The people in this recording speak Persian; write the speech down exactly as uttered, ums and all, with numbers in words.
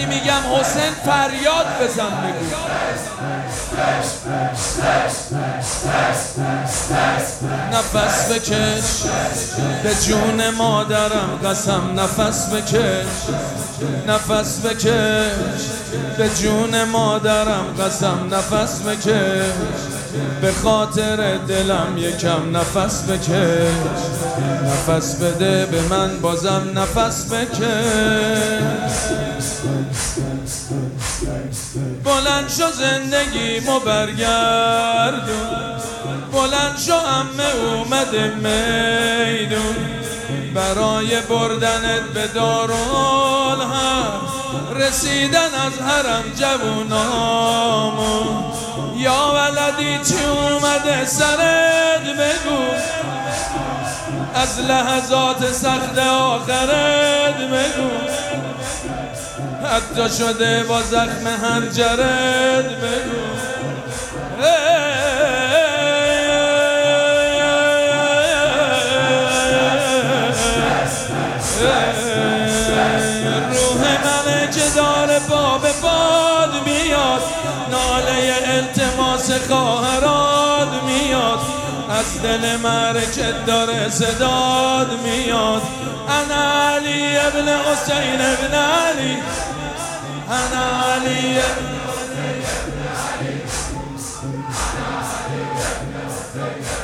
وقتی میگم حسین فریاد بزن بگو. نفس بکش به جون مادرم قسم، نفس بکش نفس بکش به جون مادرم قسم، نفس بکش به خاطر دلم یکم نفس بکش، نفس بده به من بازم نفس بکش. بلند شو زندگیمو برگردون، بلند شو عمه اومده میدون، برای بردنت به دارالحرب رسیدن از حرم جوونامون. یا ولدی چی اومده سرت بگو، از لحظات سخت آخرت بگو، حتی شده با زخم حنجرت بگو. روح من که داره باب باد میاد، ناله التماس خواهرات میاد، از دل مرکت داره صداد میاد. انا علی ابن حسین ابن علی، انا علی ابن حسین ابن علی.